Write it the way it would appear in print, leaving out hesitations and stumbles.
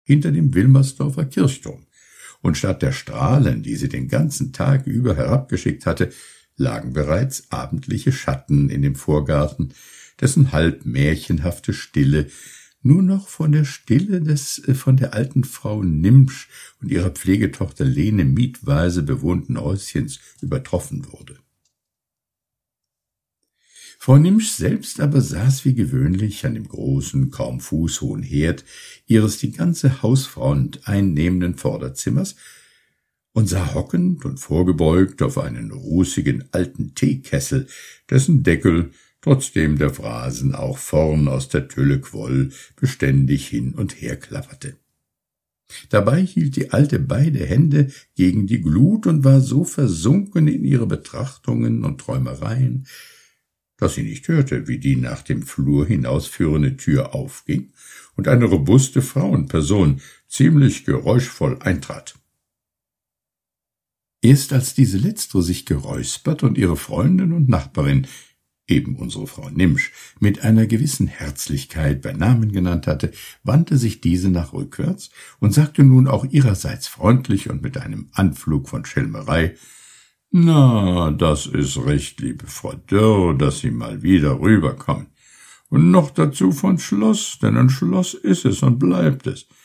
hinter dem Wilmersdorfer Kirchturm, und statt der Strahlen, die sie den ganzen Tag über herabgeschickt hatte, lagen bereits abendliche Schatten in dem Vorgarten, dessen halb märchenhafte Stille nur noch von der Stille des von der alten Frau Nimpsch und ihrer Pflegetochter Lene mietweise bewohnten Häuschens übertroffen wurde. Frau Nimpsch selbst aber saß wie gewöhnlich an dem großen, kaum fußhohen Herd ihres die ganze Hausfront einnehmenden Vorderzimmers und sah hockend und vorgebeugt auf einen rußigen alten Teekessel, dessen Deckel, trotzdem der Phrasen auch vorn aus der Tülle quoll, beständig hin und her klapperte. Dabei hielt die Alte beide Hände gegen die Glut und war so versunken in ihre Betrachtungen und Träumereien, dass sie nicht hörte, wie die nach dem Flur hinausführende Tür aufging und eine robuste Frauenperson ziemlich geräuschvoll eintrat. Erst als diese letztere sich geräuspert und ihre Freundin und Nachbarin, eben unsere Frau Nimpsch, mit einer gewissen Herzlichkeit bei Namen genannt hatte, wandte sich diese nach rückwärts und sagte nun auch ihrerseits freundlich und mit einem Anflug von Schelmerei: »Na, das ist recht, liebe Frau Dörr, dass Sie mal wieder rüberkommen. Und noch dazu von Schloss, denn ein Schloss ist es und bleibt es.